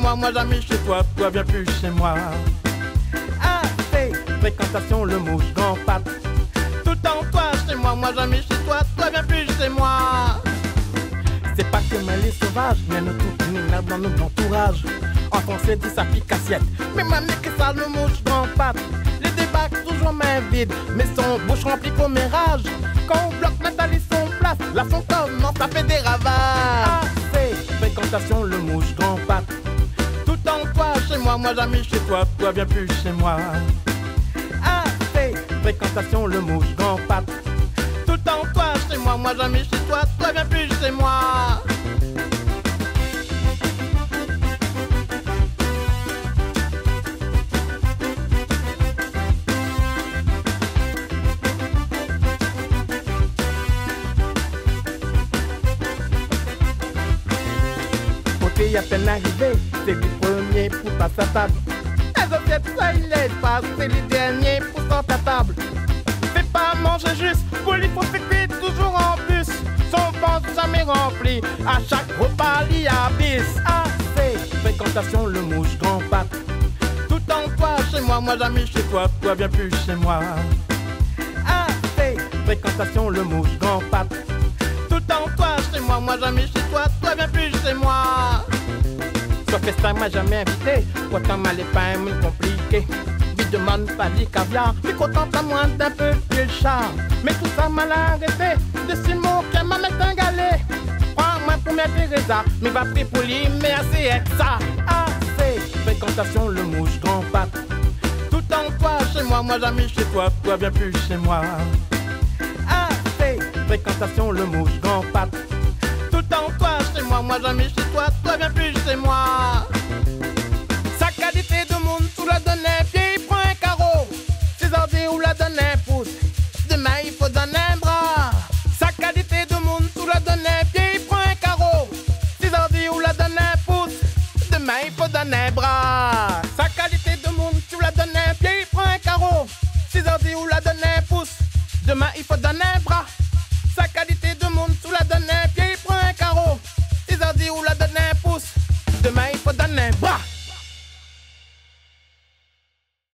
moi jamais chez toi, toi viens plus chez moi. Ah, c'est fréquentation, le mouche grand pape. Tout en toi, chez moi jamais chez toi, toi viens plus chez moi. C'est pas que les sauvages viennent tout finir dans notre entourage. Enfoncé dit sa pique assiette, mais mamie que ça le mouche grand pape. Les débats toujours main vide, mais son bouche remplie commérage. Quand on bloque Nathalie son place, là son commence à fait des ravages. Ah, c'est fréquentation, le mouche grand pape. Tout en toi, chez moi jamais chez toi, toi viens plus chez moi. Ah, c'est fréquentation, le mouche grand pape. Tout en toi, chez moi jamais chez toi, toi viens plus chez moi. Côté à peine arrivé, c'est le premier pour passer à table. Les assiettes, ça il les passe, c'est les derniers pour sortir à table. Fais pas manger juste, pour lui faut s'écrire toujours en plus. Son ventre jamais rempli, à chaque repas il y a bis. Ah, c'est fréquentation, le mouche grand pape. Tout en toi, chez moi jamais chez toi, toi viens plus chez moi. Ah, c'est fréquentation, le mouche grand pape. Tout en toi, chez moi jamais chez toi, toi viens plus chez moi. Sur festin m'a jamais invité, pourtant mal est pas un monde compliqué. Lui demande pas du caviar, lui contente à moins d'un peu plus le chat. Mais tout ça m'a arrêté, de six mots qu'elle m'a mis un galet. Prends-moi pour mère Teresa, mais va prier pour lui, mais assez être ça. Ah, c'est fréquentation, le mouche grand pape. Tout en toi, chez moi jamais chez toi, toi viens plus chez moi. Ah, c'est fréquentation, le mouche grand pape. Tout en toi, chez moi jamais chez toi, toi viens plus chez moi. Sa qualité de monde, tout la donne un pied, il prend un carreau. Ses ordi ou la donne un pouce, demain il faut donner un bras. Sa qualité de monde, tout la donne un pied, il prend un carreau. Ses ordi ou la donne un pouce, demain il faut donner un bras. Sa qualité de monde, tu la donnes un pied, il prend un carreau. Ses ordi ou la donne un pouce, demain il faut